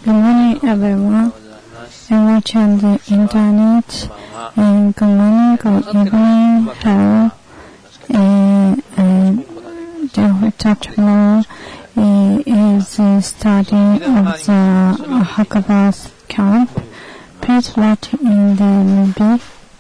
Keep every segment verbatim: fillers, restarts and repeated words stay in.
Good morning, everyone. I'm watching the internet. And good morning, good evening, hello. And, and the tomorrow is the study of the Hakuba's camp. Please write in the movie.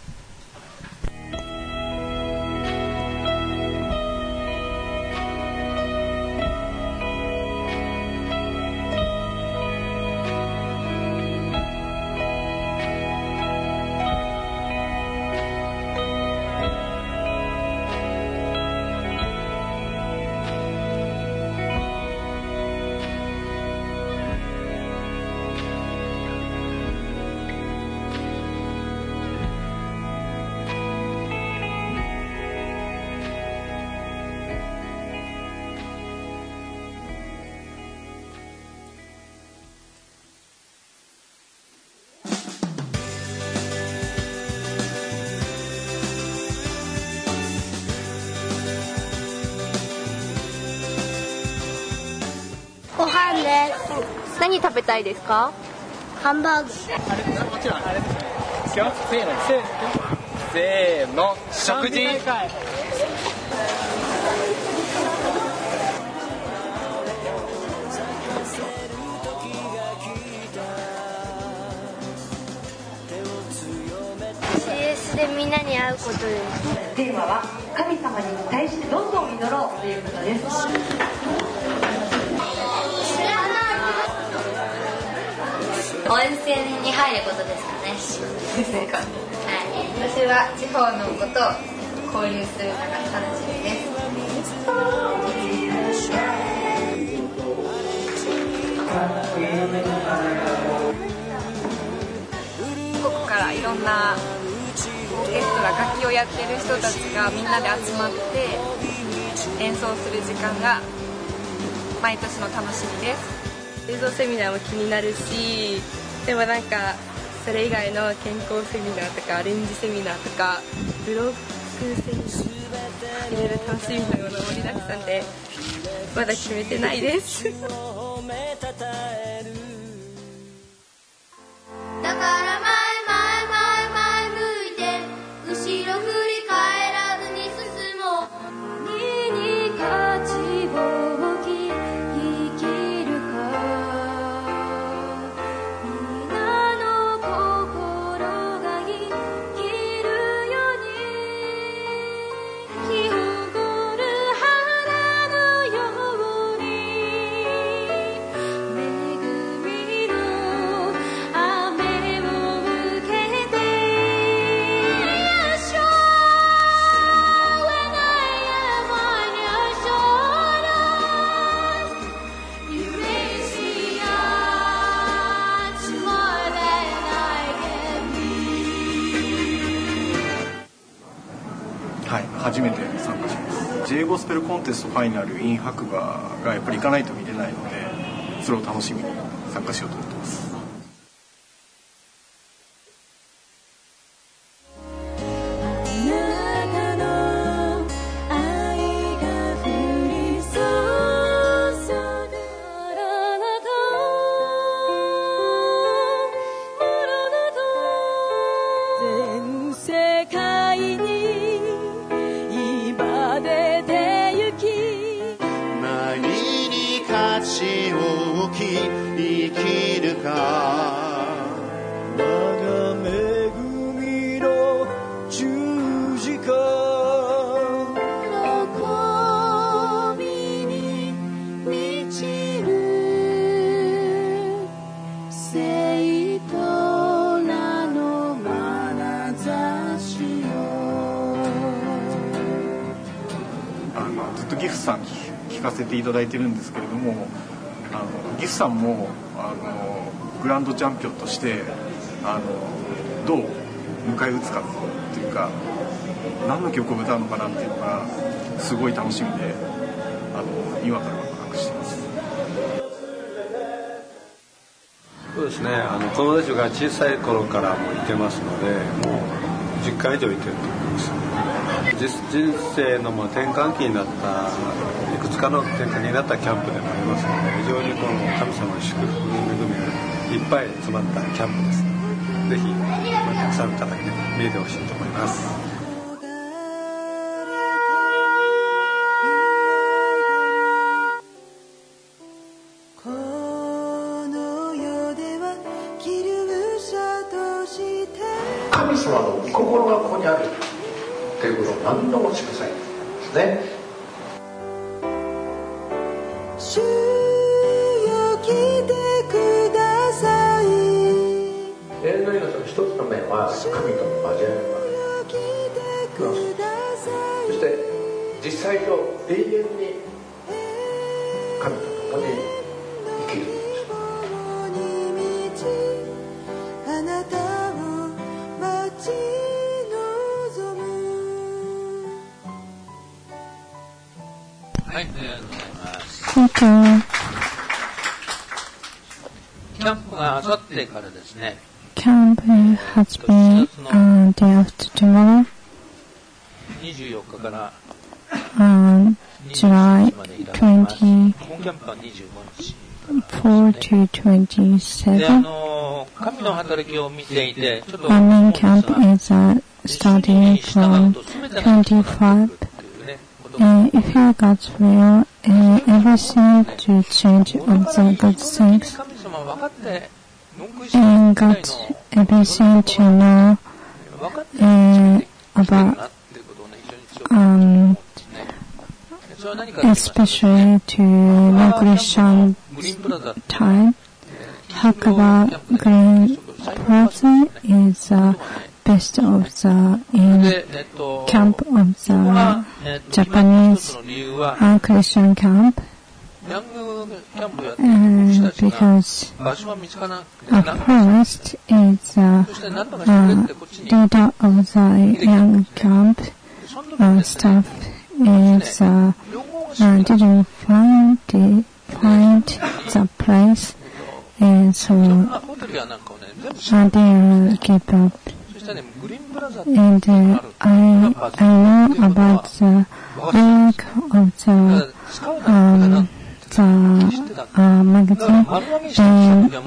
ご飯です。 何食べたいですか？ ハンバーグ。 もちろんあれですよ。せーのせーの食事。 シーエス でみんなに会うことです。 テーマは神様に対してどんどん祈ろうということです。 温泉に入ることですかね。 ですね。 はい。私は地方の子と交流するのが楽しみです。 全国からいろんなオーケストラ楽器をやってる人たちがみんなで集まって演奏する時間が毎年の楽しみです。 映像セミナーも気になるし、でもなんかそれ以外の健康セミナーとかアレンジセミナーとかブロックセミナーいろいろ楽しみなもの盛りだくさんでまだ決めてないです。 だから前前前前向いて後ろ振り返らずに進もう。何に価値を置き生きるか。皆の心が生きるように日を誇る花のように恵みの雨を受けて Show when I am on your shoulders. You may see much more than I can be. はい、初めて参加します。 J ゴスペルコンテストファイナル in 白馬がやっぱり行かないと見れないので、それを楽しみに参加しようと思ってます。 あなたの愛が降り注ぐあなたあなた全世界に今出て行き何に価値を置き生きるか。我が恵みの十字架。 喜びに満ちる聖と名の眼差しよ。 あのずっとギフさんに聞かせていただいてるんですけれども、あのギフさんもあのグランドチャンピオンとしてあのどう迎え撃つかっていうか、何の曲を歌うのかなっていうのがすごい楽しみで、あの今からワクワクしています。 そうですね、あの友達が小さい頃からもいてますので、もうじゅっかい以上いてると思います。人生のまあ転換期になった、いくつかの転換になったキャンプでもありますので、非常にこの神様の祝福に恵みがいっぱい詰まったキャンプです。ぜひ、まあ、たくさんの方にね見えてほしいと思います。 神様の御心がここにあるということを何度も示されているんですね。主よ来てください。永遠の命の一つの面は神との交わりの場面。そして実際と永遠に神と共に生きるんです。あなたを待ち望む。 はい、ありがとうございます。 Thank you. キャンプがあさってからですね。 Camp has been uh, day after tomorrow. にじゅうよっかから Um, July twenty-four 本キャンプはにじゅうごにち to twenty-seven. で、あの神の働きを見ていて、ちょっと Our main camp is uh, starting from twenty-five. Uh, if you God's will, uh, everything to change of the good things, and got everything to know uh, about, um, especially to the Christian time. Talk about Green Plaza is uh, best of the in camp of the Japanese uh, Christian camp, uh, because at first it's uh, uh, leader of the young camp uh, staff is uh, uh, didn't find the find the place, and so uh, they give up. And uh, I I know about the work of the um, the uh, magazine, and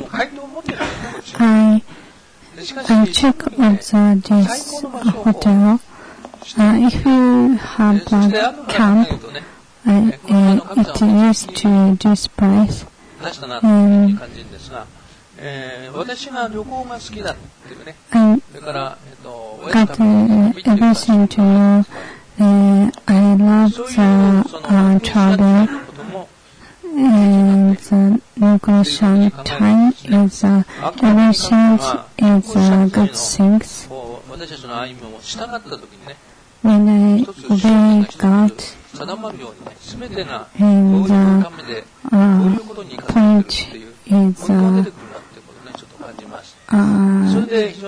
I I check of the this hotel. Uh, if you have a camp, uh, uh, it is to this place. Um, えー、私が旅行が好きだっていうね。それから、えっと、 got uh, everything to know. Uh, I love the uh, travel, and the migration time is uh, everything is uh, good things. When I obey God, and the uh, point is uh, Uh,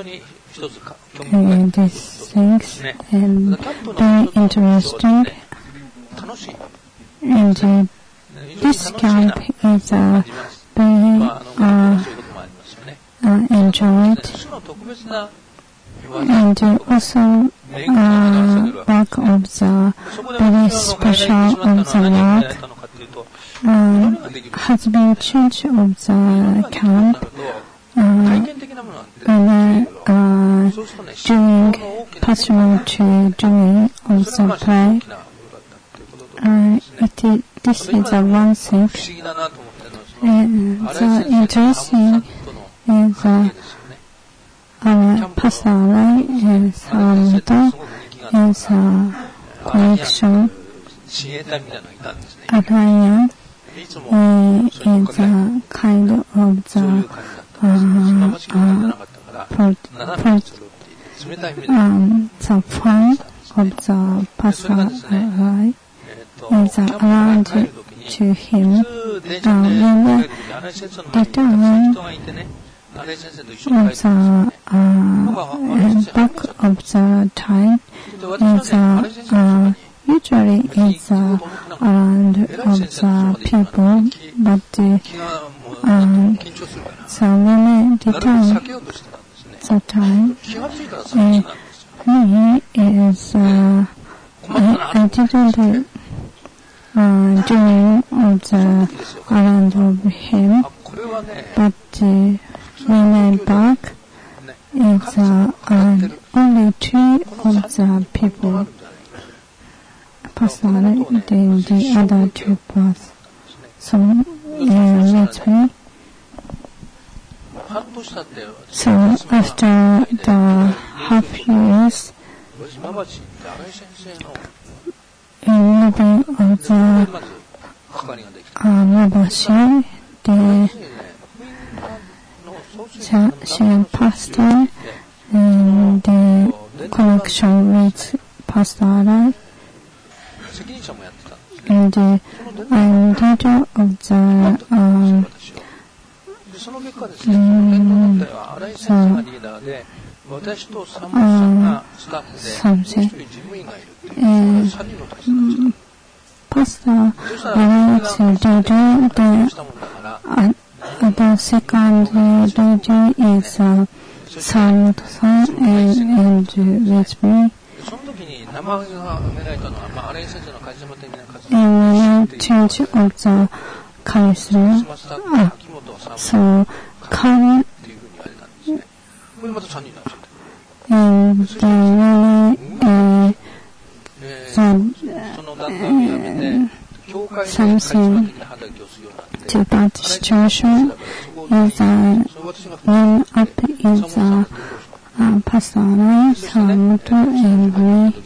uh, these things, and very interesting, and uh, this camp is uh, very uh, uh, enjoyed, and uh, also uh, work of the very special of the work uh, has been changed of the camp. Uh, and uh, uh, doing possible to doing of the play. Uh, it is, this is the one thing. And the interesting is uh, our pastor and Salamoto is a connection. Alliance is a kind of the Uh, uh, for, for, um, the fun of the pastor uh, is uh, around to him. Uh, when the return of the uh, back of the time is uh, uh, usually is uh, around of the people, but uh, um, so when I return the time, uh, me is uh, I, I didn't uh, dream of the around of him, but uh, when I'm back, it's uh, uh, only two of the people passed out, then the other two passed. So, uh, that's me. So after the half years, in living of the uh, Mabashi, the, the she passed on, and the connection with Pastor Arai, and uh, I'm leader of the um, um, so, uh, something. Uh, Pastor Arai's leader, the, uh, the second leader is uh, Saruto-san and, and with me. And change of the charisma. Uh, so, Karen, and the uh, the, uh, something to that situation is uh, one up is uh, uh, Pastor Arai, Saruto, and me.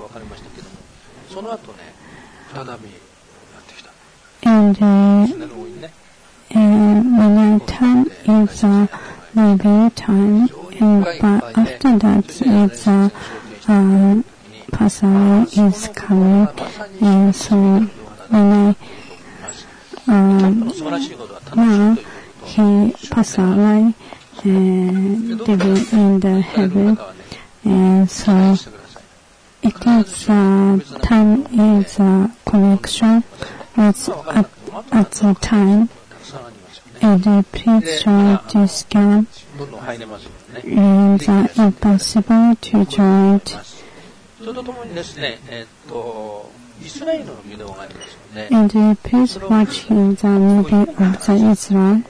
And uh, uh, when I turn it's uh, maybe time, and but after that it's uh, uh, Pastor Arai is coming, and so when I um, now he Pastor Arai uh, living in the heaven, and so it is uh, time is uh, connection with at, at the time. And uh, please try to scan, and uh, impossible to join. And uh, please watch the movie of the Israel.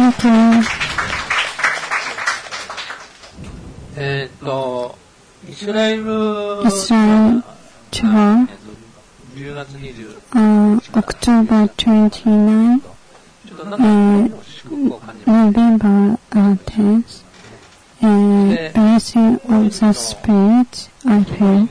Thank you. えっと、イスラエル、 イスラエル地方、 じゅうがつにじゅう、 uh, October twenty-ninth, uh, November uh, tenth, uh, blessing of the Spirit, I feel.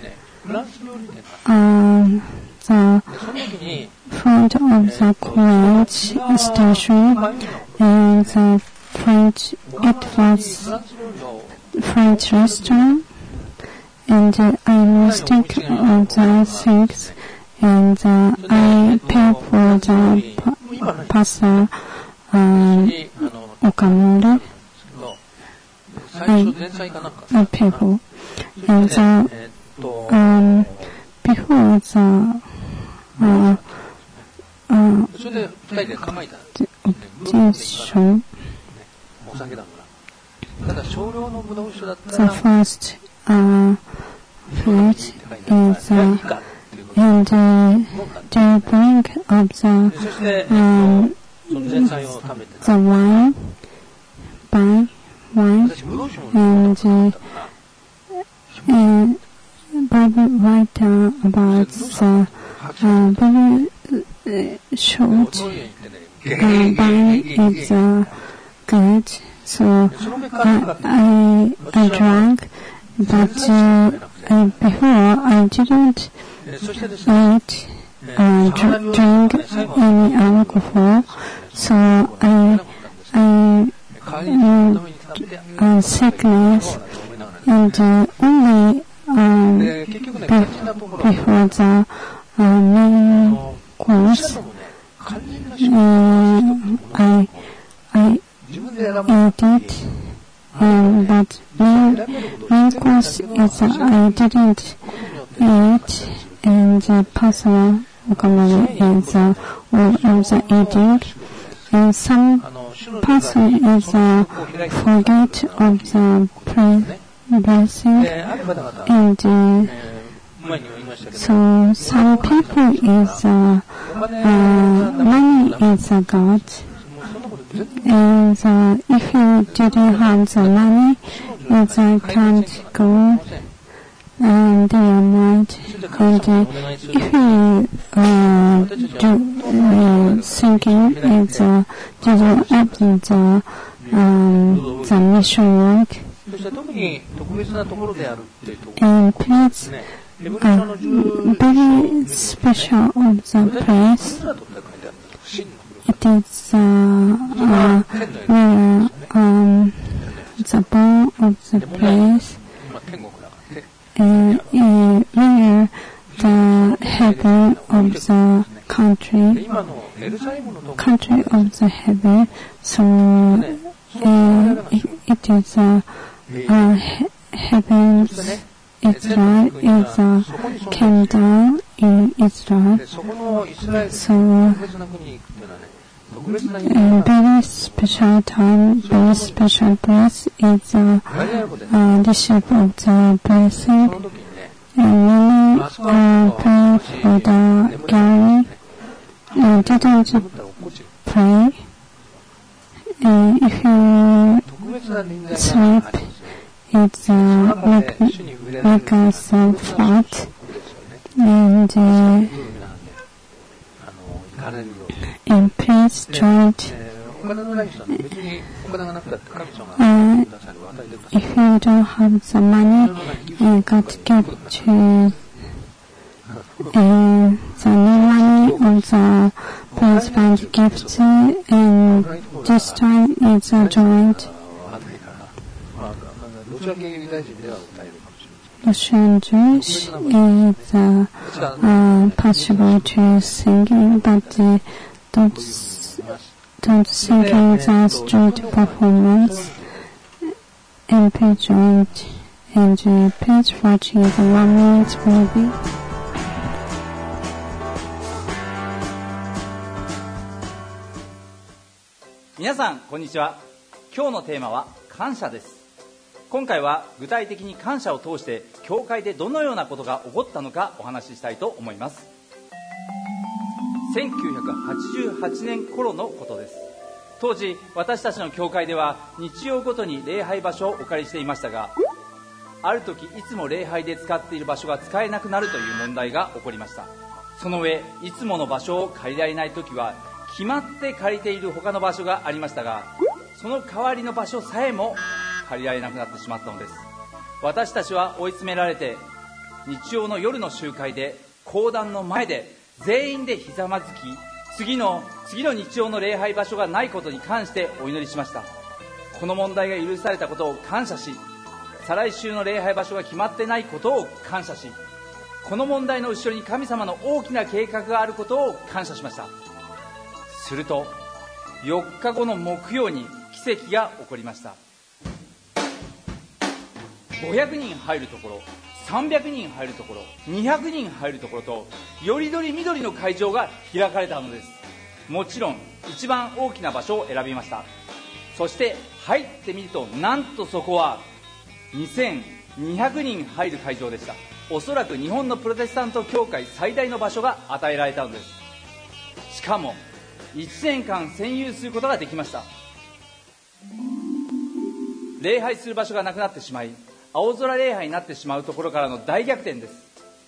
Um, the front of the college station and the French, it was French restaurant, and uh, I mistake of the things, and uh, I pay for the pa- pastor um, Okamura. I, I pay for, and the, um, before the uh, uh, the objection, the first uh, fruit is uh, and uh, the drink of the um, the wine, by wine, and uh, uh, Bible writer about the uh, very uh, short uh, wine is uh, good. So uh, I I drank, but uh, uh, before I didn't eat uh, dr- drink any alcohol. So I I uh, uh, sickness, and uh, only um, be- before the uh, main course uh, I I eat it, and but main main course is uh, I didn't eat, and the personal Okamura is uh, all of the eating, and some person is uh, forget of the prayer blessing, and uh, so some people is uh, uh, money is a God, and uh, if you didn't have the money, you uh, can't go and day and night, and uh, if you uh, do uh, thinking it's uh, do the um, the mission work, and please uh, very special of the place. It is uh, uh, where um, the bone of the place, uh, uh, where the heaven of the country, country of the heaven. So uh, it, it is uh, uh, he- heaven's Israel is uh, came down in Israel. So a very special time, very special place is uh, uh, receive of the blessing. And when I uh, pray for the gallery, I didn't pray. Uh, if you sleep, it's uh, make, make us uh, fat, and uh, and please try it. Uh, if you don't have the money, you got to give to uh, the new money or the please find gifts, and this time it's a joint. Russian Jewish is uh, uh, possible to sing, but uh, don't don't sing in the street performance. And please join and uh, please watching the one minute movie. 皆さんこんにちは。今日のテーマは感謝です。今回は具体的に感謝を通して教会でどのようなことが起こったのかお話ししたいと思います。せんきゅうひゃくはちじゅうはちねん頃のことです。 当時私たちの教会では日曜ごとに礼拝場所をお借りしていましたが、ある時いつも礼拝で使っている場所が使えなくなるという問題が起こりました。その上、いつもの場所を借りられない時は決まって借りている他の場所がありましたが、その代わりの場所さえも借りられなくなってしまったのです。私たちは追い詰められて、日曜の夜の集会で講談の前で全員でひざまずき、次の次の日曜の礼拝場所がないことに関してお祈りしました。この問題が許されたことを感謝し、再来週の礼拝場所が決まってないことを感謝し、この問題の後ろに神様の大きな計画があることを感謝しました。するとよっかごの木曜に奇跡が起こりました。ごひゃくにん入るところ、さんびゃくにん入るところ、にひゃくにん入るところと、よりどりみどりの会場が開かれたのです。もちろん一番大きな場所を選びました。そして入ってみると、なんとそこはにせんにひゃくにん入る会場でした。おそらく日本のプロテスタント教会最大の場所が与えられたのです。しかもいちねんかん占有することができました。礼拝する場所がなくなってしまい、青空礼拝になってしまうところからの大逆転です。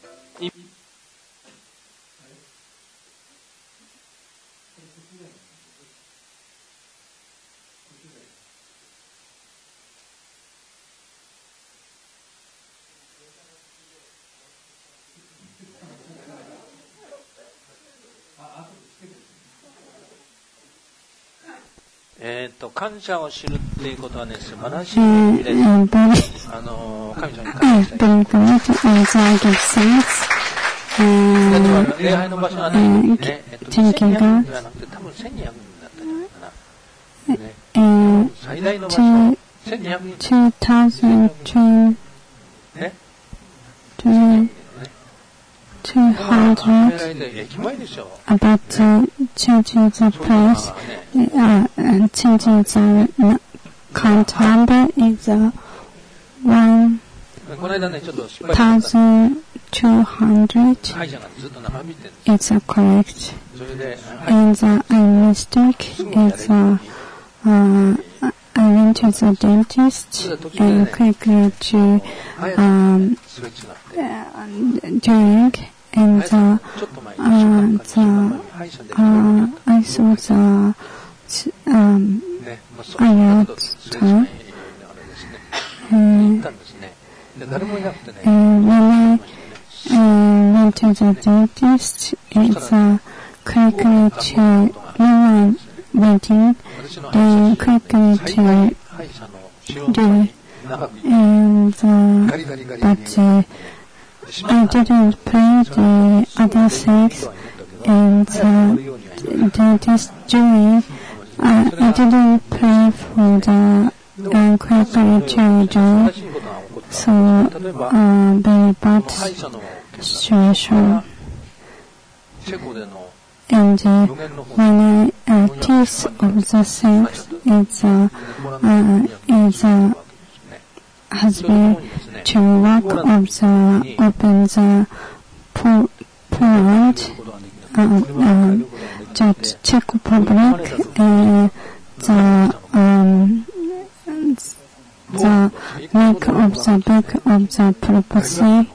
えー、と感謝を知るっていうことはね、素晴らしい意味です。あの神様に感謝したい。例えば礼拝の場所がないのにね、えっと、にせんにひゃくにんではなくて多分せんにひゃくにんだったんじゃないかな、ね、最大の場所せんにひゃくにんね、 two hundred about to changing the place, uh, and changing the count number is uh, one thousand two hundred. It's uh, correct. And the uh, mistake is uh, uh, I went to the dentist and quickly to um, uh, doing. And uh, uh, the, uh, I saw the um, ayat time. Uh, and when I uh, went to the dentist, it's uh, quickly to no waiting and quickly to do. And uh, but uh, I didn't play the other things, and uh, dentist doing. Uh, I didn't play for the uh, quickly to do. So uh, very bad situation. And uh, when I uh, taste of the things, it's uh, uh, it's uh, has been to work of the open the po- Poland, uh, uh, the Czech Republic, uh, the um, the make of the back of the prophecy,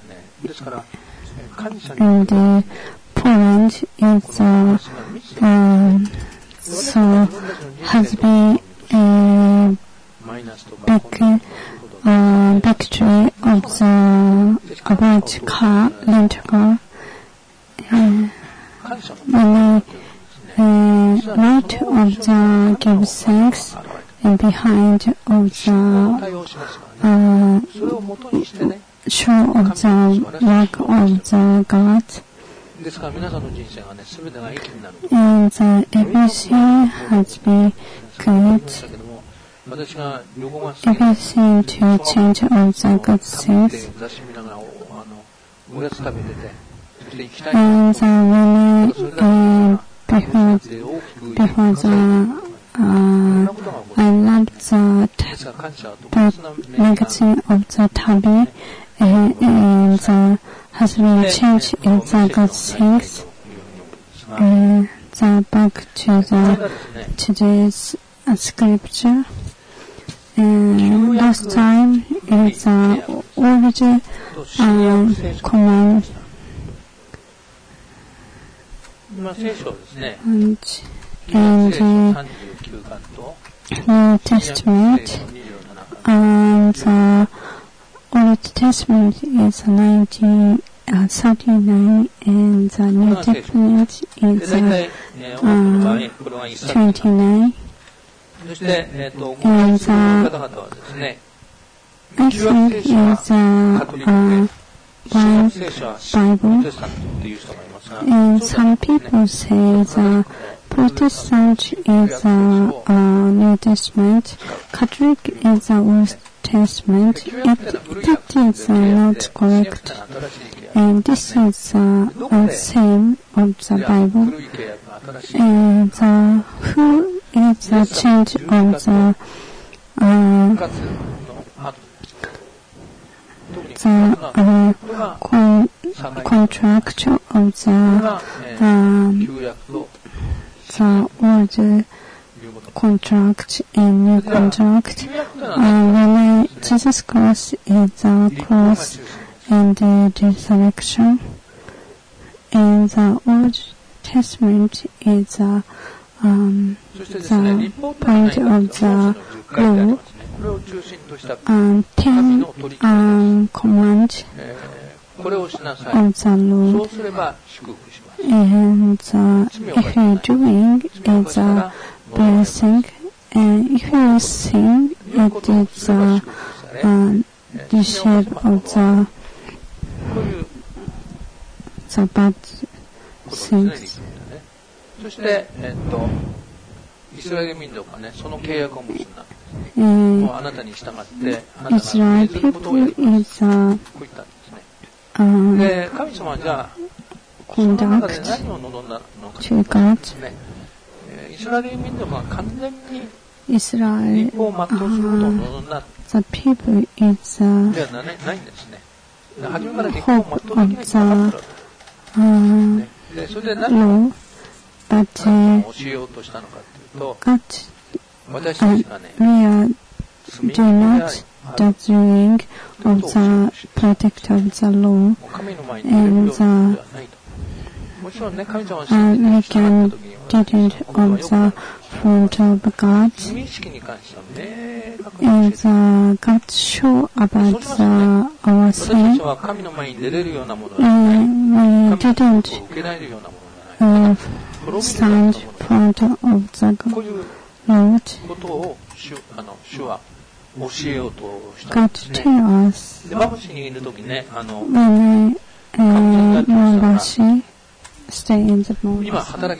and uh, Poland is uh, um, so has been a big uh, victory of the about car rental car. Uh, when I uh, write of the give thanks and behind of the uh, show of the work of the God. And uh, everything has been good. Everything to change all the good things. And uh, when I, uh, before, before the, uh, I loved the t- magazine of the Tabi, uh, and uh, has been changed in the good things. Uh, the back to the today's uh, scripture. And last time is uh, already um, command and, and uh, New Testament and the Old Testament is nineteen Uh, thirty-nine and the New Testament is uh, uh, twenty-nine and uh, I think is uh, uh, one Bible and some people say the Protestant is uh, uh, New Testament, Catholic is the Old Testament. It, that is uh, not correct. And this is uh, the same of the Bible. And uh, who is the change of the uh, the uh, con contract of the um, the old contract and new contract. Uh, when I, Jesus Christ is the cross and the resurrection, and the Old Testament is uh, um, the point of the law, um, ten um, commands of the law, and uh, if you're doing is a blessing, and if you sin, it is a uh, the shape of the the bad things. そして、えっと、イスラエル民族がね、その契約を結んだ。もうあなたに従って、あなたが命ずることをやります。こう言ったんですね。で、神様はじゃあ、その中で何を望んだのかというとですね、イスラエル民族が完全に立法を全うすることを望んだ。 The people is uh, ではないんですね。初めから立法を全うできないと分かってるわけです。 uh, で、それで何を but uh, 教えようとしたのかというと、 God, 私たちがね、 uh, we are do not the doing of the protect of the law, and the, uh, we can didn't of the front of God, and uh, God show about the, our sin, and we didn't uh, stand front of the Lord. God tell us when I, uh, Mabashi stay in the moment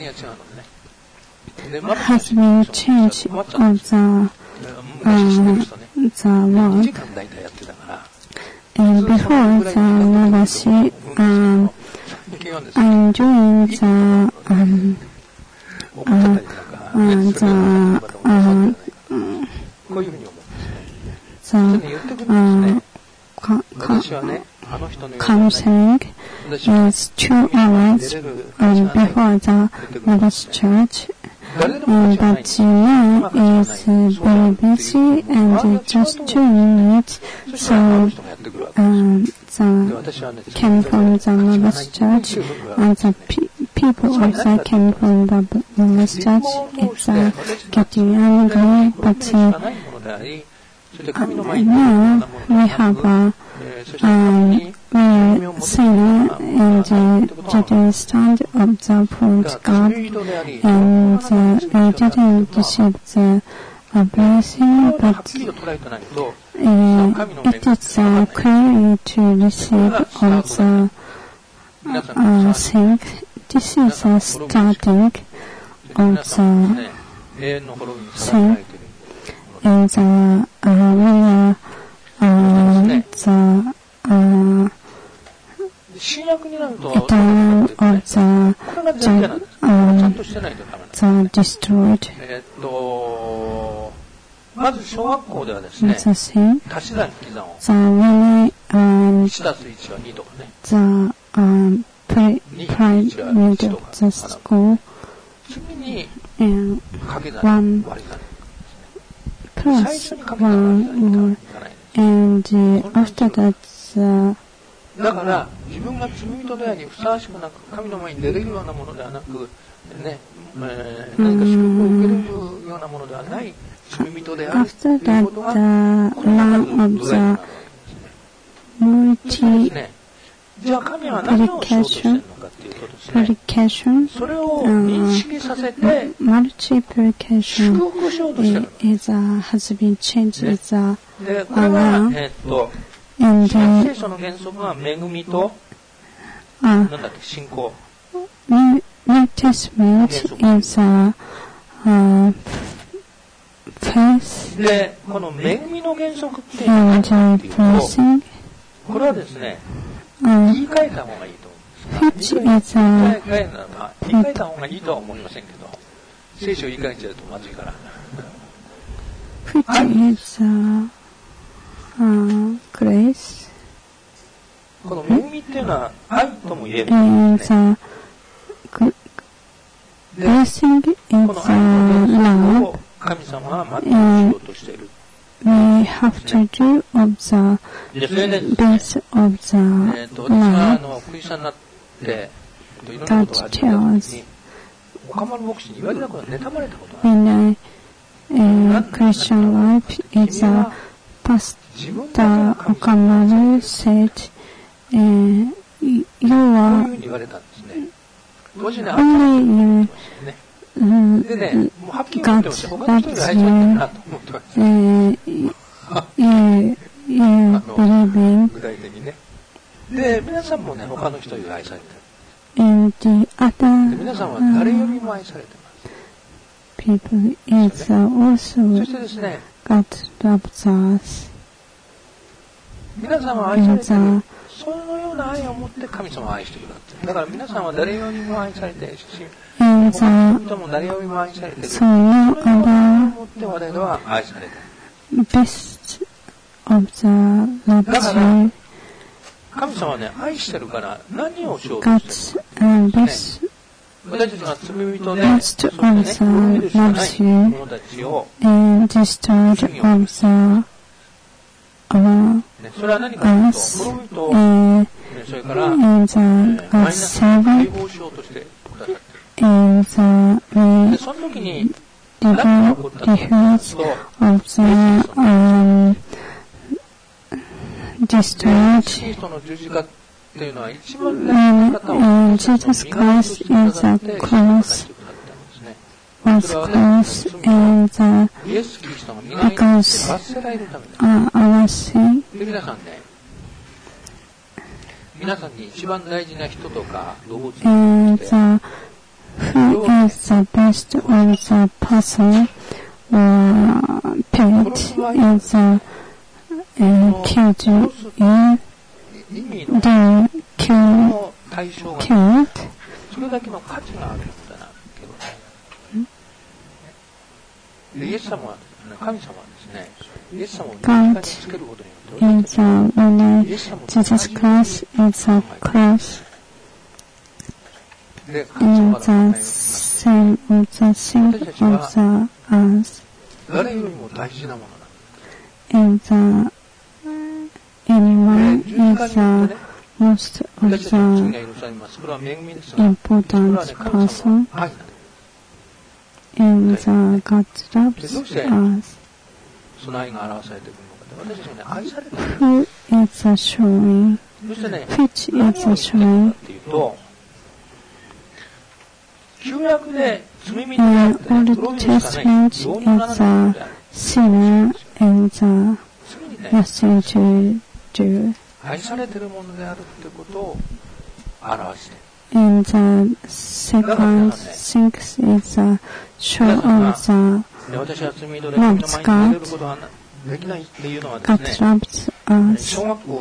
has been changed of the, uh, the work. And before the Mabashi, um, I'm doing the, um, uh, uh, the, uh, the, uh, counseling is two hours um, before the Buddhist church, um, but now is uh, very busy and uh, just two minutes, so um, the came from the Buddhist church, and the pe people also came from the Buddhist church. It's uh, getting angry, but uh, Uh, now we have a um, we singer and uh, didn't stand up the front God, and uh, we didn't receive the uh, blessing, but uh, it is uh, clear to receive all the uh, thing. This is a starting of the thing. And the, uh, we are, uh, the, uh, eternal of the, the, um, the destroyed. The thing. So when I, um, the, um, pri primary of the school, and one plus one more, and uh, after that, uh, だから自分が罪人でありふさわしくなく神の前に出れるようなものではなく、ねえー、何か祝福を受けるようなものではない罪人であるということがこの中の土台になるわけですね。じゃあ神は何をしようとしているのかというとですね、それを認識させて祝福しようとしているの。で、これは、えー、っと聖書の原則は恵みと、なんだっけ、信仰。 New Testament is a uh, faith で、この恵みの原則っていうのは何かというと、これはですね、言い換えた方がいいと思うんですが、言い換えならば、言い換えた方がいいとは思いませんけど、聖書を言い換えちゃうとまずいから。 which is a Uh, grace. この恵みっていうのは愛とも言えるんですね。 Blessing is love. 神様は全くしようとしている。 We have to do of the base of the love that tells. 岡丸牧師に言われたことは妬まれたことがある。 In a Christian life is a Pastor Okamaru said, uh, you are only you uh, God loves you, uh, you, you believing, and the other uh, people is uh, also God loves us. 皆さんは愛されている。そのような愛を持って神様を愛してくださって。だから皆さんは誰よりも愛されているし、他の人も誰よりも愛されている。そのような愛を持って我々は愛されている。 Best of the love だから神様はね、愛してるから何をしようとしてるのか、ね。私たちが罪人で、そしてね、許しがない者たちを、 Our, それは何かというと、滅びと、それから、マイナスを解放しようとしてくださっている。で、その時に、何が起こったかというと、イエス・キリストの十字架っていうのは一番大事な方を、 Jesus Christ is a cross. Was close and uh, because uh, our sin. 皆さんね、皆さんに一番大事な人とか動物 And uh, who is the best of the person or pet is uh, uh, killed you, they kill, killed. それだけの価値があるんだなけどね。イエス様は、神様はですね、イエス様を十字架につけることによって、 is uh, when uh, Jesus Christ is a cross, and the sin of the sin of the earth, 誰よりも大事なものだ。 and the anyone is the most of the important person. And uh, God loves us. Who is a showing? Which is a showing? In Old Testament is a sinner and uh, nothing to do. And the second thing is a show of the loves God. God loves us.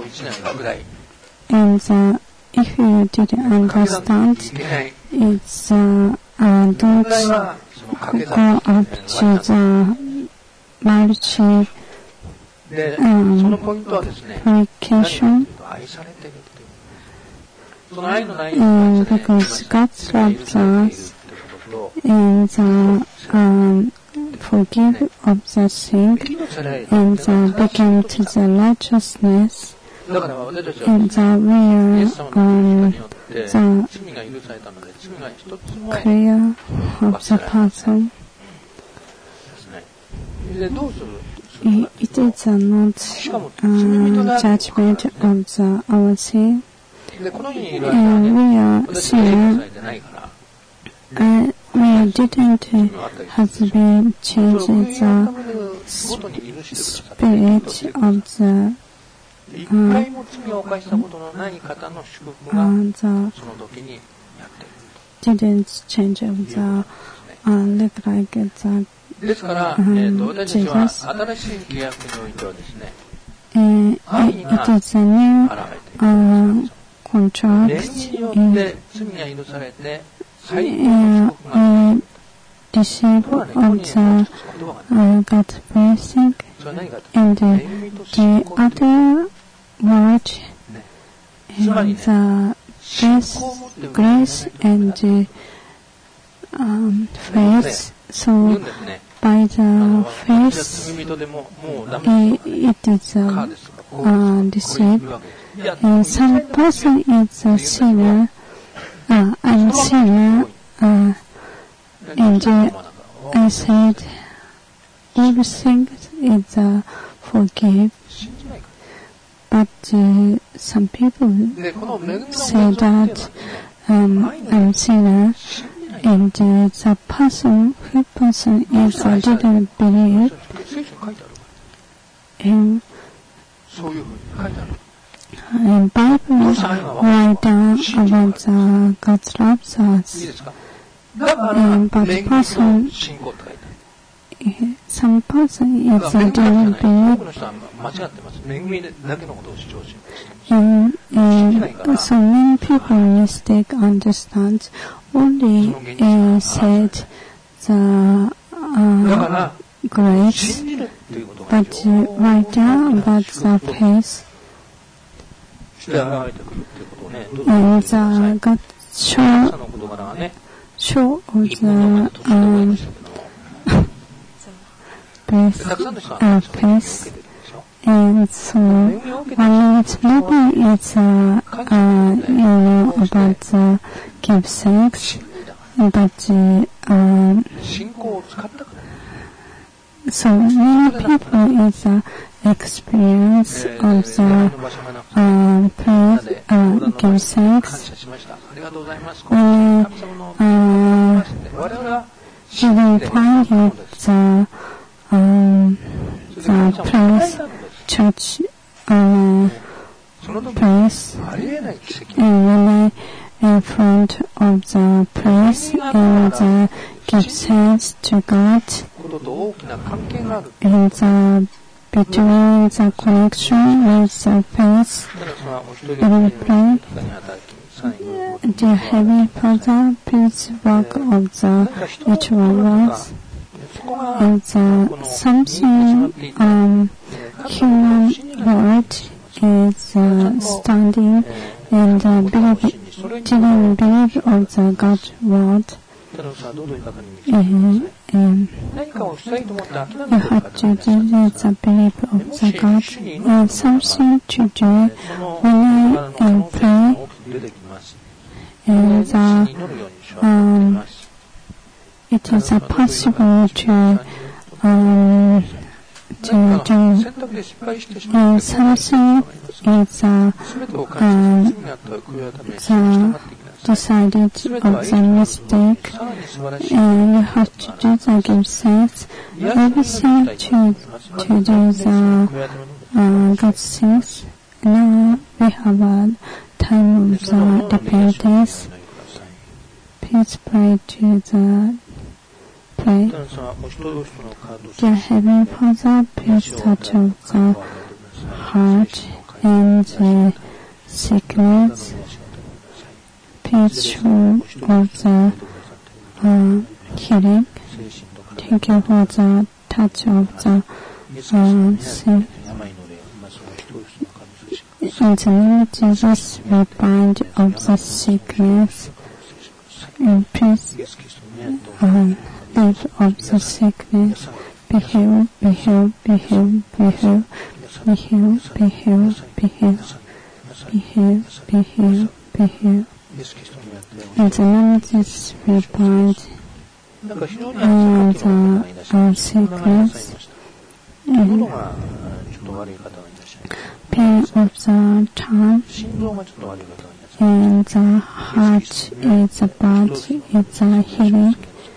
And uh, if you didn't understand, it's uh, uh, don't go up to the multi um, fornication. And because God loves us, and uh, um, forgive of the sin, and uh, become to the righteousness, and uh, we are um, the prayer of the person. It is uh, not uh, judgment of the, our sin, and we are sinner. Uh, we didn't have been changed the spirit of the uh, uh, the didn't change of the uh, look like the ですから、えー、と私たちは新しい契約においてはですね、 愛が現れている。contract によって罪が許されて、最高の祝福が receive of the uh, God's blessing, and uh, the other word and the best grace and uh, um, faith. So by the faith, uh, it is uh, uh, received. And some person is a sinner, uh, I'm a sinner, uh, and uh, I said all things is uh, forgive. But uh, some people say that um, I'm a sinner, and uh, the person, who person is uh, didn't believe, and and Bible write down about the God's loves us, and but person, some person is uh, didn't believe, and, and so many people mistake understand. Only uh, said the uh, grace, but uh, right down about the faith, and the God show, show of the um, faith, uh, faith. And so, one minute maybe it's uh, uh, you know, about the give thanks, but uh, um, so many people is uh, experience of the uh, prayer, uh, give thanks. When uh, you will find it the um, the praise. Church uh, place, and when I in front of the place and uh, give thanks to God, and uh, between the connection with the face in the prayer, dear Heavenly Father, please work of the each one of us, and uh, something um. human word is uh, standing and uh, believe, didn't believe of the God's word. And, and you have to do the belief of the God, and something to do when I uh, pray, and uh, um, it is uh, possible to um, to do uh, something is uh, uh, the decided of the mistake, and you have to do the give thanks, everything to, to do the uh, good things. Now we have a time of the repentance. Please pray to the pray. Dear Heavenly Father, please touch of the heart and the sickness. Please show of the uh, healing. Thank you for the touch of the uh, sick. In the name of Jesus, we bind of the sickness. And please uh, live of the sickness. Be healed, be healed, be healed, be healed, be healed, be healed, be healed, be healed, be healed, be healed. In the name of Jesus, we bind and the uh, sickness and pain of the tongue and the heart is bad, it's a healing.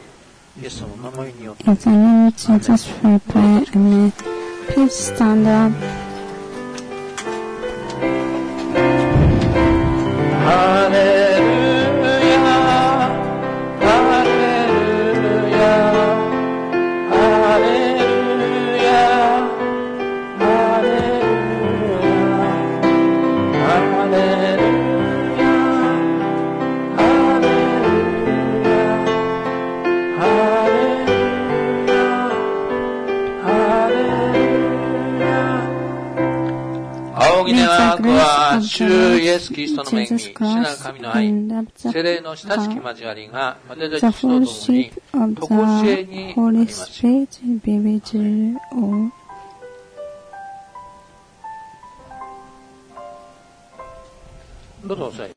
In the name of Jesus, we pray. Amen. Please stand up. 主イエスキリストの名に、父なる神の愛、聖霊の親しき交わりが、私たちと共に、とこしえにあります。どうぞお座り。